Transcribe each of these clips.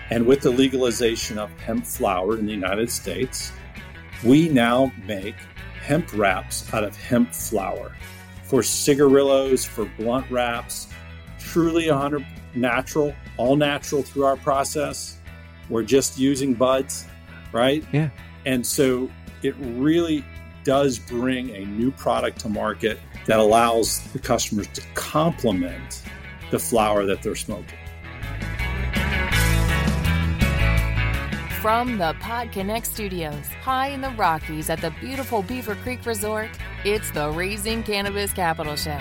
And with the legalization of hemp flower in the United States, we now make hemp wraps out of hemp flower for cigarillos, for blunt wraps, truly 100% natural, all natural through our process. We're just using buds, right? Yeah. And so it really does bring a new product to market that allows the customers to complement the flower that they're smoking. From the PodConnect Studios, high in the Rockies at the beautiful Beaver Creek Resort, it's the Raising Cannabis Capital Show.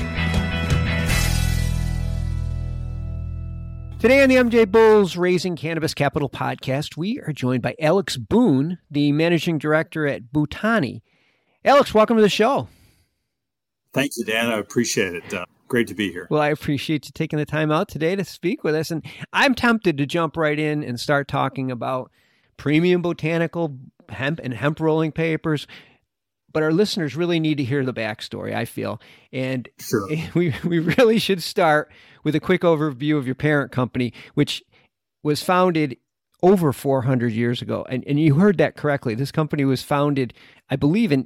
Today on the MJ Bulls Raising Cannabis Capital podcast, we are joined by Alex Boone, the managing director at Botani. Alex, welcome to the show. Thank you, Dan. I appreciate it. Great to be here. Well, I appreciate you taking the time out today to speak with us. And I'm tempted to jump right in and start talking about premium botanical hemp and hemp rolling papers. But our listeners really need to hear the backstory, I feel. And sure. we really should start with a quick overview of your parent company, which was founded over 400 years ago. And you heard that correctly. This company was founded, I believe, in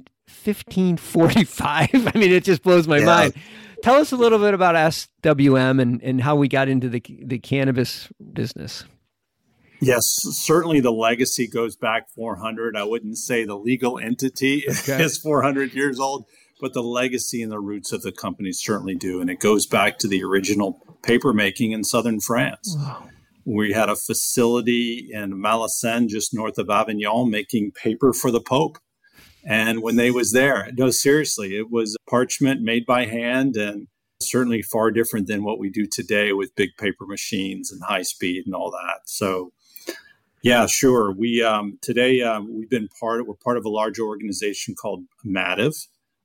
1545. I mean, it just blows my mind. Tell us a little bit about SWM and how we got into the cannabis business. Yes, certainly the legacy goes back 400. I wouldn't say the legal entity is 400 years old, but the legacy and the roots of the company certainly do. And it goes back to the original paper making in southern France. Wow. We had a facility in Malacen, just north of Avignon, making paper for the Pope. And when they was there, no, seriously, it was parchment made by hand and certainly far different than what we do today with big paper machines and high speed and all that. So, yeah, sure. We today we're part of a large organization called Mativ.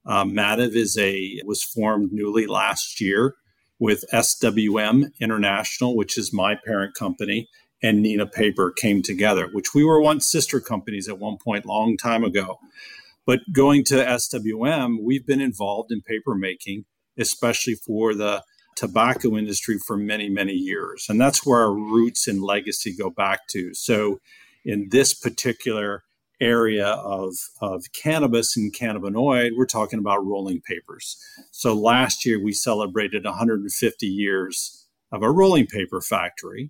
Mativ was formed newly last year with SWM International, which is my parent company, and Nina Paper came together, which we were once sister companies at one point, long time ago. But going to SWM, we've been involved in paper making, especially for the tobacco industry for many, many years. And that's where our roots and legacy go back to. So in this particular area of cannabis and cannabinoid, we're talking about rolling papers. So last year, we celebrated 150 years of a rolling paper factory.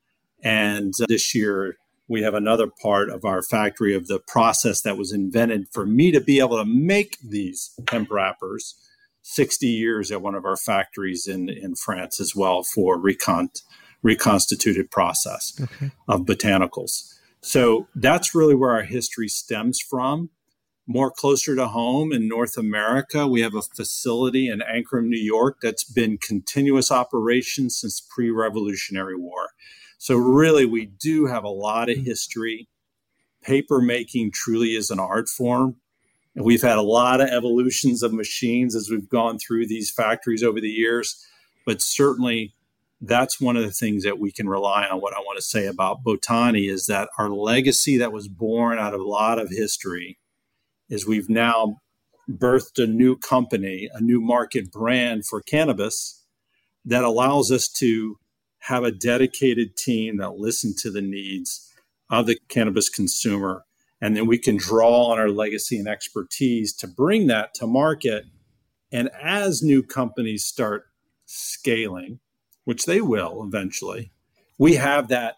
And this year, we have another part of our factory of the process that was invented for me to be able to make these hemp wrappers 60 years at one of our factories in France as well for reconstituted process of botanicals. So that's really where our history stems from. More closer to home in North America, we have a facility in Ankrum, New York that's been continuous operation since pre-Revolutionary War. So really, we do have a lot of history. Paper making truly is an art form. And we've had a lot of evolutions of machines as we've gone through these factories over the years. But certainly, that's one of the things that we can rely on. What I want to say about Botani is that our legacy that was born out of a lot of history is we've now birthed a new company, a new market brand for cannabis that allows us to have a dedicated team that listen to the needs of the cannabis consumer. And then we can draw on our legacy and expertise to bring that to market. And as new companies start scaling, which they will eventually, we have that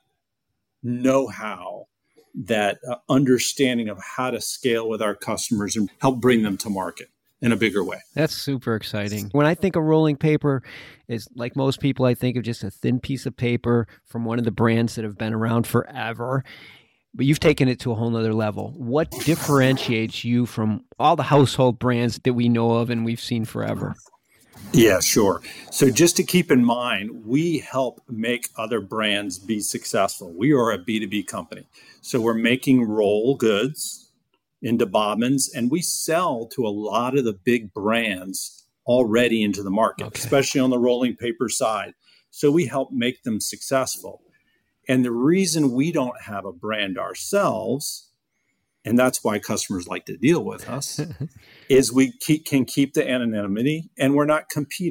know-how, that understanding of how to scale with our customers and help bring them to market in a bigger way. That's super exciting. When I think of rolling paper, is like most people, I think of just a thin piece of paper from one of the brands that have been around forever. But you've taken it to a whole nother level. What differentiates you from all the household brands that we know of and we've seen forever? Yeah, sure. So just to keep in mind, we help make other brands be successful. We are a B2B company. So we're making roll goods into bobbins, and we sell to a lot of the big brands already into the market, especially on the rolling paper side. So we help make them successful. And the reason we don't have a brand ourselves, and that's why customers like to deal with us, is we can keep the anonymity, and we're not competing.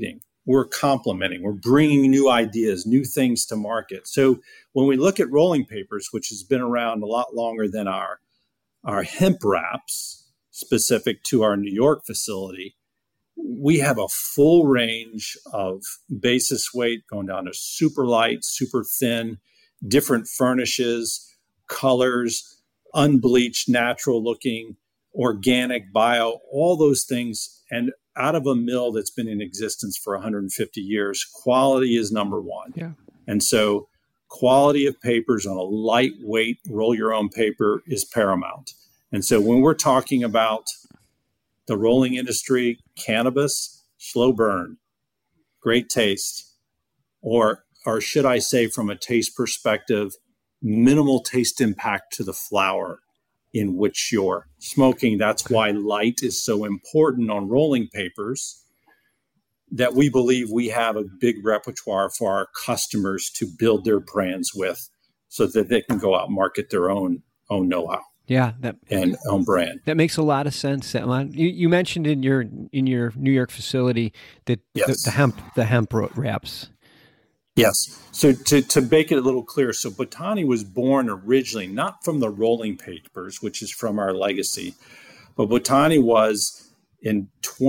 we're complementing, we're bringing new ideas, new things to market. So when we look at rolling papers, which has been around a lot longer than our hemp wraps specific to our New York facility, we have a full range of basis weight going down to super light, super thin, different furnishes, colors, unbleached, natural looking, organic, bio, all those things. And out of a mill that's been in existence for 150 years, quality is number one. Yeah. And so quality of papers on a lightweight roll your own paper is paramount. And so when we're talking about the rolling industry, cannabis, slow burn, great taste, or should I say from a taste perspective, minimal taste impact to the flower in which you're smoking. That's why light is so important on rolling papers, that we believe we have a big repertoire for our customers to build their brands with so that they can go out and market their own know-how. Yeah, and own brand. That makes a lot of sense. You mentioned in your New York facility that yes. the hemp wraps. Yes. So to make it a little clearer, so Botani was born originally not from the rolling papers, which is from our legacy, but Botani was in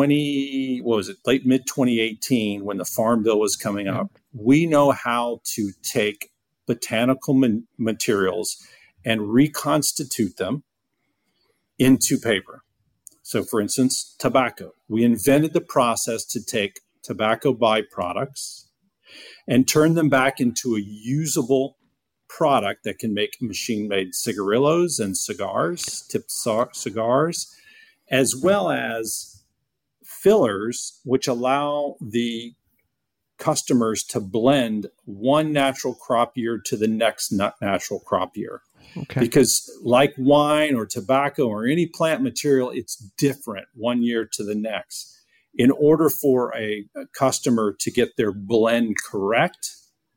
late mid 2018 when the Farm Bill was coming up. We know how to take botanical materials and reconstitute them into paper. So for instance, tobacco. We invented the process to take tobacco byproducts and turn them back into a usable product that can make machine-made cigarillos and cigars, tipped cigars, as well as fillers, which allow the customers to blend one natural crop year to the next natural crop year. Okay. Because like wine or tobacco or any plant material, it's different one year to the next. In order for a customer to get their blend correct,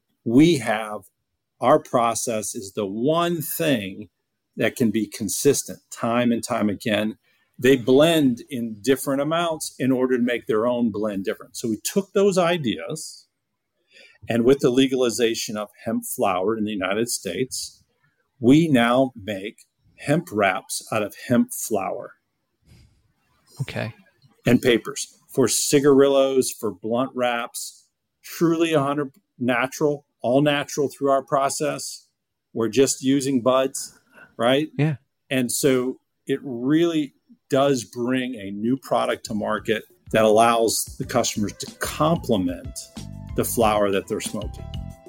our process is the one thing that can be consistent time and time again. They blend in different amounts in order to make their own blend different. So we took those ideas, and with the legalization of hemp flower in the United States, we now make hemp wraps out of hemp flower. Okay. And papers for cigarillos, for blunt wraps, truly 100% natural, all natural through our process. We're just using buds, right? Yeah. And so it really does bring a new product to market that allows the customers to complement the flower that they're smoking.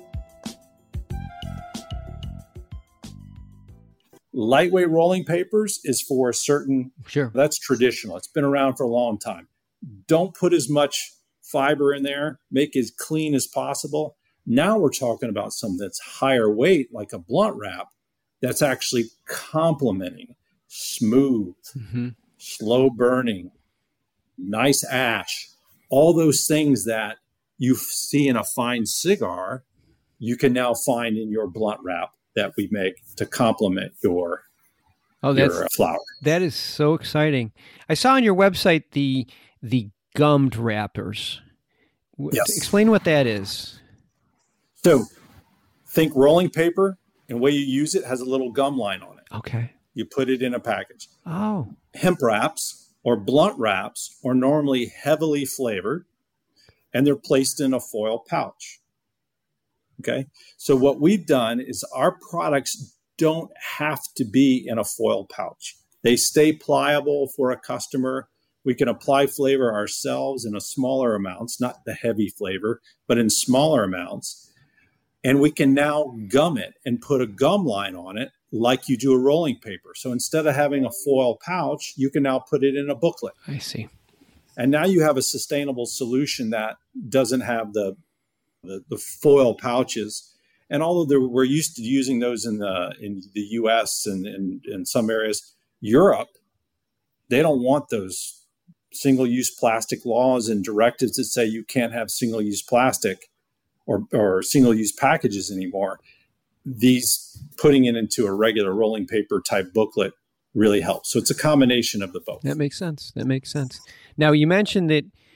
Lightweight rolling papers is for a certain, that's traditional. It's been around for a long time. Don't put as much fiber in there, make it as clean as possible. Now we're talking about something that's higher weight, like a blunt wrap, that's actually complementing smooth, slow burning, nice ash, all those things that you see in a fine cigar, you can now find in your blunt wrap that we make to complement your flower. That is so exciting. I saw on your website the gummed wrappers. Yes. Explain what that is. So think rolling paper, and the way you use it has a little gum line on it. Okay. You put it in a package. Oh. Hemp wraps or blunt wraps are normally heavily flavored, and they're placed in a foil pouch. Okay. So what we've done is our products don't have to be in a foil pouch. They stay pliable for a customer. We can apply flavor ourselves in a smaller amounts, not the heavy flavor, but in smaller amounts. And we can now gum it and put a gum line on it like you do a rolling paper. So instead of having a foil pouch, you can now put it in a booklet. I see. And now you have a sustainable solution that doesn't have the foil pouches. And although we're used to using those in the U.S. and in some areas, Europe, they don't want those single-use plastic laws and directives that say you can't have single-use plastic or single-use packages anymore. These putting it into a regular rolling paper type booklet really helps. So it's a combination of the both. That makes sense. Now, you mentioned that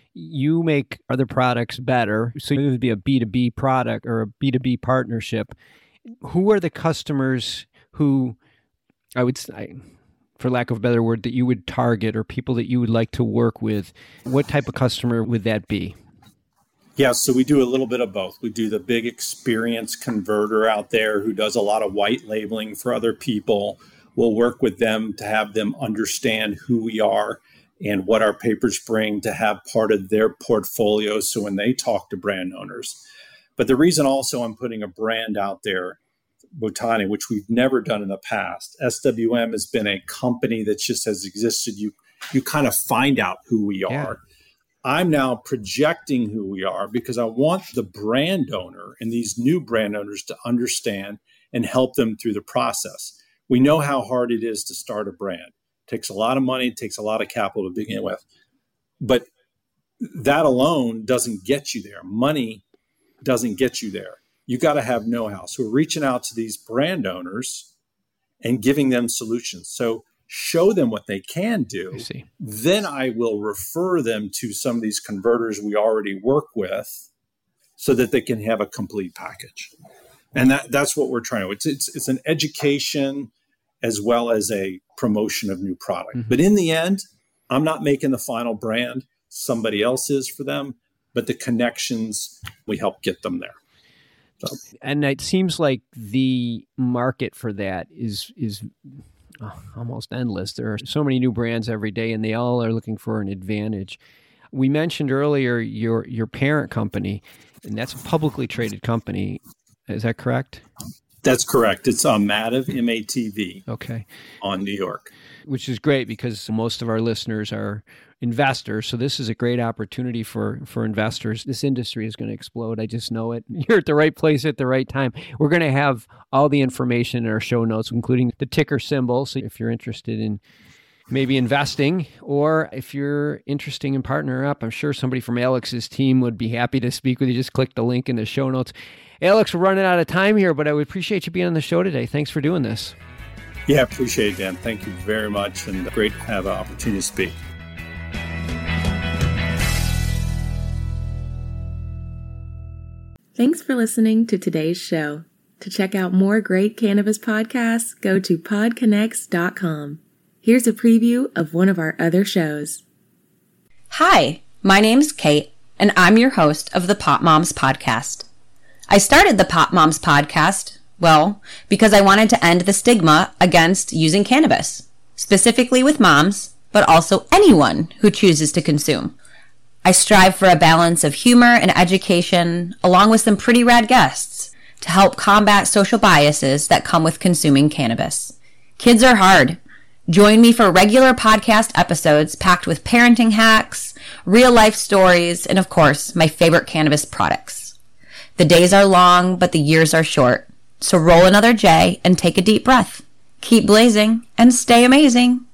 you make other products better. So it would be a B2B product or a B2B partnership. Who are the customers who I would say, for lack of a better word, that you would target or people that you would like to work with? What type of customer would that be? Yeah, so we do a little bit of both. We do the big experience converter out there who does a lot of white labeling for other people. We'll work with them to have them understand who we are and what our papers bring to have part of their portfolio. So when they talk to brand owners. But the reason also I'm putting a brand out there, Botani, which we've never done in the past. SWM has been a company that just has existed. You kind of find out who we are. Yeah. I'm now projecting who we are because I want the brand owner and these new brand owners to understand and help them through the process. We know how hard it is to start a brand. It takes a lot of money, it takes a lot of capital to begin with. But that alone doesn't get you there. Money doesn't get you there. You got to have know-how. So we're reaching out to these brand owners and giving them solutions. So show them what they can do. Then I will refer them to some of these converters we already work with so that they can have a complete package. And that's what we're trying to do. It's an education as well as a promotion of new product. Mm-hmm. But in the end, I'm not making the final brand. Somebody else is for them. But the connections, we help get them there. So. And it seems like the market for that is almost endless. There are so many new brands every day, and they all are looking for an advantage. We mentioned earlier your parent company, and that's a publicly traded company. Is that correct? That's correct. It's Mativ, MATV. Okay. On New York. Which is great because most of our listeners are investors. So this is a great opportunity for investors. This industry is going to explode. I just know it. You're at the right place at the right time. We're going to have all the information in our show notes, including the ticker symbol. So if you're interested in maybe investing, or if you're interested in partnering up, I'm sure somebody from Alex's team would be happy to speak with you. Just click the link in the show notes. Alex, we're running out of time here, but I would appreciate you being on the show today. Thanks for doing this. Yeah, appreciate it, Dan. Thank you very much, and great to have an opportunity to speak. Thanks for listening to today's show. To check out more great cannabis podcasts, go to podconnects.com. Here's a preview of one of our other shows. Hi, my name's Kate, and I'm your host of the Pop Moms Podcast. I started the Pop Moms Podcast, because I wanted to end the stigma against using cannabis, specifically with moms, but also anyone who chooses to consume. I strive for a balance of humor and education, along with some pretty rad guests, to help combat social biases that come with consuming cannabis. Kids are hard. Join me for regular podcast episodes packed with parenting hacks, real-life stories, and of course, my favorite cannabis products. The days are long, but the years are short. So roll another J and take a deep breath. Keep blazing and stay amazing.